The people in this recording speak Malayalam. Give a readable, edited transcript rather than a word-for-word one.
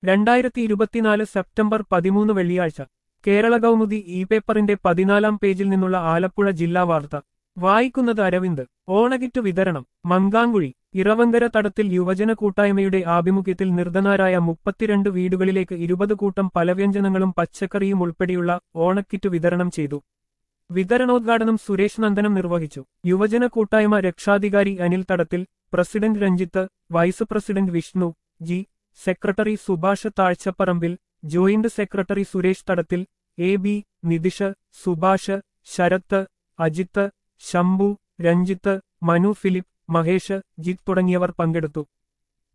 2024 സെപ്റ്റംബർ 13 വെള്ളിയാഴ്ച കേരള കൗമുദി ഇ പേപ്പറിന്റെ 14-ാം പേജിൽ നിന്നുള്ള ആലപ്പുഴ ജില്ലാ വാർത്ത വായിക്കുന്നത് അരവിന്ദ്. ഓണക്കിറ്റ് വിതരണം മങ്കാങ്കുഴി. ഇറവങ്കര തടത്തിൽ യുവജന കൂട്ടായ്മയുടെ ആഭിമുഖ്യത്തിൽ നിർധനരായ 32 വീടുകളിലേക്ക് 20 കൂട്ടം പലവ്യഞ്ജനങ്ങളും പച്ചക്കറിയും ഉൾപ്പെടെയുള്ള ഓണക്കിറ്റ് വിതരണം ചെയ്തു. വിതരണോദ്ഘാടനം സുരേഷ് നന്ദനം നിർവഹിച്ചു. യുവജന കൂട്ടായ്മ രക്ഷാധികാരി Anil Thadathil, president Ranjith, vice president Vishnu ji, secretary Subhash Thazhchaparambil, joint secretary Suresh Thadathil, A B, Nithish, Subhash, Sarath, Ajith, Shambhu, Ranjith, Manu Philip, Mahesh, Jith തുടങ്ങിയവർ പങ്കെടുത്തു.